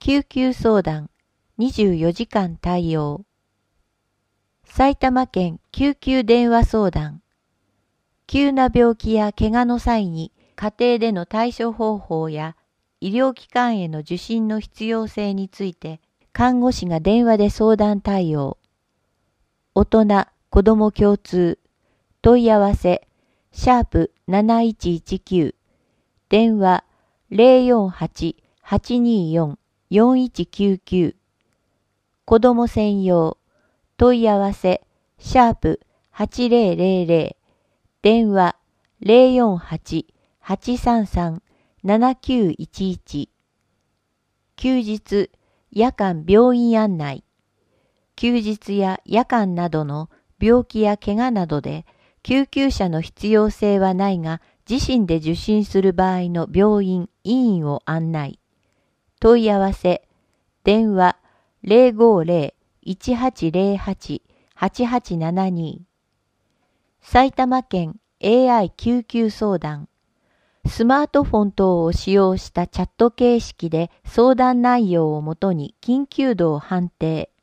救急相談24時間対応。埼玉県救急電話相談。急な病気や怪我の際に家庭での対処方法や医療機関への受診の必要性について看護師が電話で相談対応。大人・子ども共通。問い合わせ#7119。電話048-824-4199。子ども専用。問い合わせ#8000。電話048-833-7911。休日・夜間病院案内。休日や夜間などの病気や怪我などで救急車の必要性はないが自身で受診する場合の病院・医院を案内。問い合わせ電話050-1808-8872。埼玉県 AI 救急相談。スマートフォン等を使用したチャット形式で相談内容をもとに緊急度を判定。